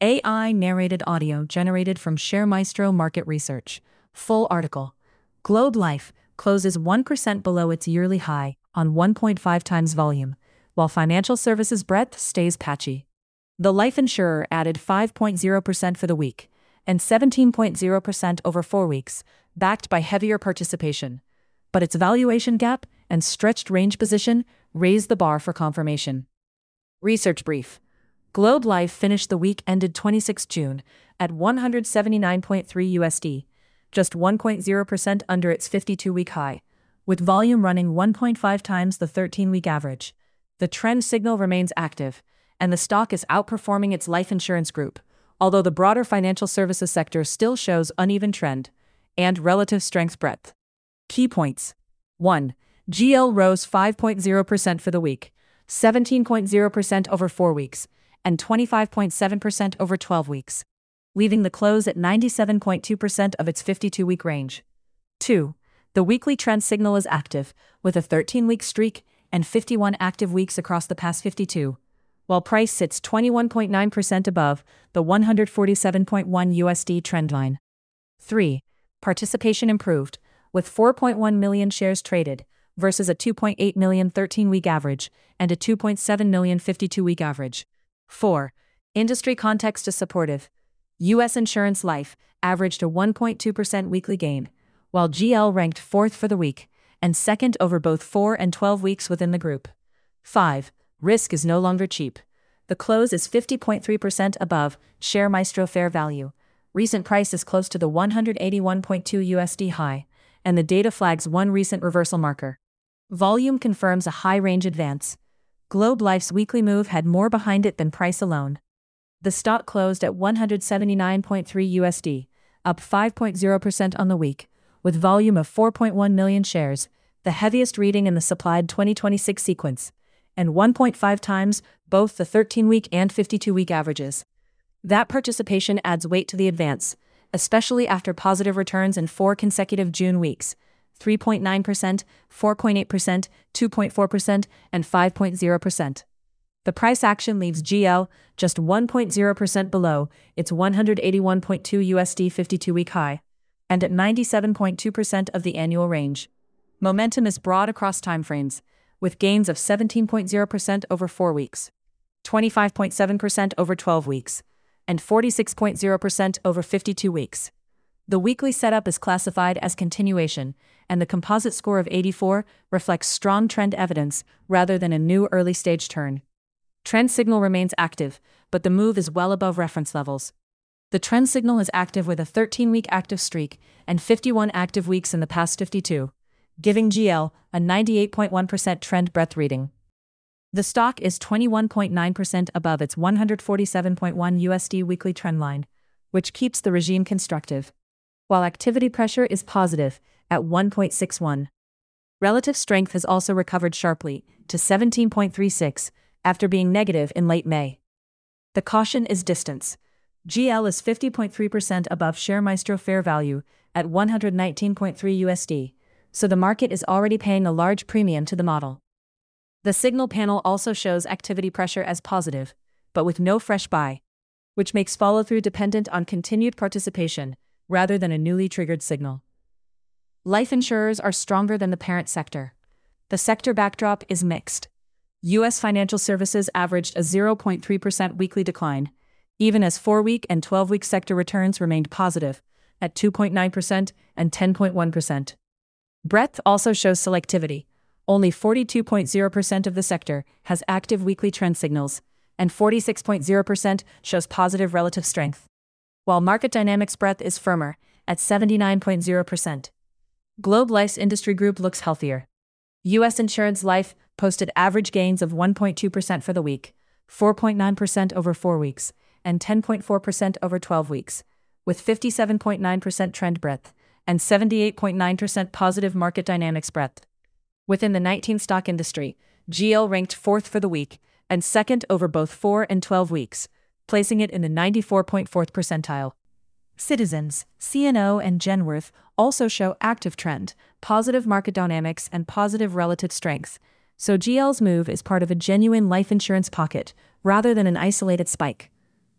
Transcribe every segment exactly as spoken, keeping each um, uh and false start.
A I-narrated audio generated from ShareMaestro Market Research. Full article. Globe Life closes one percent below its yearly high on one point five times volume, while financial services breadth stays patchy. The life insurer added five point zero percent for the week and seventeen point zero percent over four weeks, backed by heavier participation. But its valuation gap and stretched range position raised the bar for confirmation. Research brief. Globe Life finished the week ended twenty-sixth of June at one hundred seventy-nine point three U S D, just one point zero percent under its fifty-two-week high, with volume running one point five times the thirteen-week average. The trend signal remains active, and the stock is outperforming its life insurance group, although the broader financial services sector still shows uneven trend and relative strength breadth. Key points. one. G L rose five point zero percent for the week, seventeen point zero percent over four weeks, and twenty-five point seven percent over twelve weeks, leaving the close at ninety-seven point two percent of its fifty-two-week range. two. The weekly trend signal is active, with a thirteen-week streak and fifty-one active weeks across the past fifty-two, while price sits twenty-one point nine percent above the one hundred forty-seven point one U S D trend line. three. Participation improved, with four point one million shares traded versus a two point eight million thirteen-week average and a two point seven million fifty-two-week average. four. Industry context is supportive. U S Insurance Life averaged a one point two percent weekly gain, while G L ranked fourth for the week and second over both four and twelve weeks within the group. five. Risk is no longer cheap. The close is fifty point three percent above ShareMaestro fair value. Recent price is close to the one hundred eighty-one point two U S D high, and the data flags one recent reversal marker. Volume confirms a high-range advance. Globe Life's weekly move had more behind it than price alone. The stock closed at one hundred seventy-nine point three U S D, up five point zero percent on the week, with volume of four point one million shares, the heaviest reading in the supplied twenty twenty-six sequence, and one point five times both the thirteen-week and fifty-two-week averages. That participation adds weight to the advance, especially after positive returns in four consecutive June weeks: three point nine percent, four point eight percent, two point four percent, and five point zero percent. The price action leaves G L just one point zero percent below its one hundred eighty-one point two U S D fifty-two-week high, and at ninety-seven point two percent of the annual range. Momentum is broad across timeframes, with gains of seventeen point zero percent over four weeks, twenty-five point seven percent over twelve weeks, and forty-six point zero percent over fifty-two weeks. The weekly setup is classified as continuation, and the composite score of eighty-four reflects strong trend evidence rather than a new early-stage turn. Trend signal remains active, but the move is well above reference levels. The trend signal is active with a thirteen-week active streak and fifty-one active weeks in the past fifty-two, giving G L a ninety-eight point one percent trend breadth reading. The stock is twenty-one point nine percent above its one hundred forty-seven point one U S D weekly trend line, which keeps the regime constructive, while activity pressure is positive at one point six one. Relative strength has also recovered sharply to seventeen point three six after being negative in late May. The caution is distance. G L is fifty point three percent above ShareMaestro fair value at one hundred nineteen point three U S D, so the market is already paying a large premium to the model. The signal panel also shows activity pressure as positive, but with no fresh buy, which makes follow-through dependent on continued participation rather than a newly triggered signal. Life insurers are stronger than the parent sector. The sector backdrop is mixed. U S financial services averaged a zero point three percent weekly decline, even as four-week and twelve-week sector returns remained positive at two point nine percent and ten point one percent. Breadth also shows selectivity. Only forty-two point zero percent of the sector has active weekly trend signals, and forty-six point zero percent shows positive relative strength, while market dynamics breadth is firmer at seventy-nine point zero percent. Globe Life's industry group looks healthier. U S Insurance Life posted average gains of one point two percent for the week, four point nine percent over four weeks, and ten point four percent over twelve weeks, with fifty-seven point nine percent trend breadth and seventy-eight point nine percent positive market dynamics breadth. Within the nineteen stock industry, G L ranked fourth for the week and second over both four and twelve weeks, placing it in the ninety-four point fourth percentile. Citizens, C N O, and Genworth also show active trend, positive market dynamics, and positive relative strength, so G L's move is part of a genuine life insurance pocket rather than an isolated spike.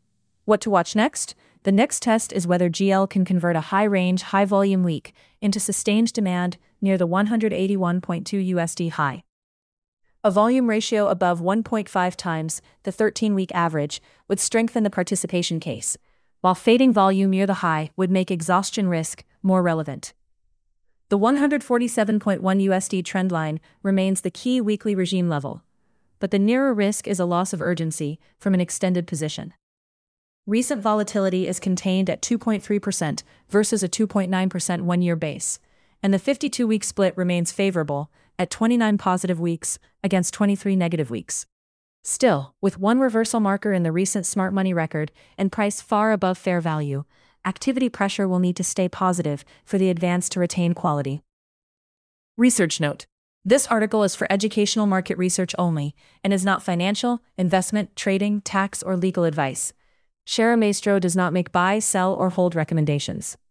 What to watch next? The next test is whether G L can convert a high-range, high-volume week into sustained demand near the one hundred eighty-one point two U S D high. A volume ratio above one point five times the thirteen-week average would strengthen the participation case, while fading volume near the high would make exhaustion risk more relevant. The one hundred forty-seven point one U S D trendline remains the key weekly regime level, but the nearer risk is a loss of urgency from an extended position. Recent volatility is contained at two point three percent versus a two point nine percent one-year base, and the fifty-two-week split remains favorable at twenty-nine positive weeks against twenty-three negative weeks. Still, with one reversal marker in the recent smart money record and price far above fair value, activity pressure will need to stay positive for the advance to retain quality. Research note: this article is for educational market research only and is not financial, investment, trading, tax, or legal advice. Share Maestro does not make buy, sell, or hold recommendations.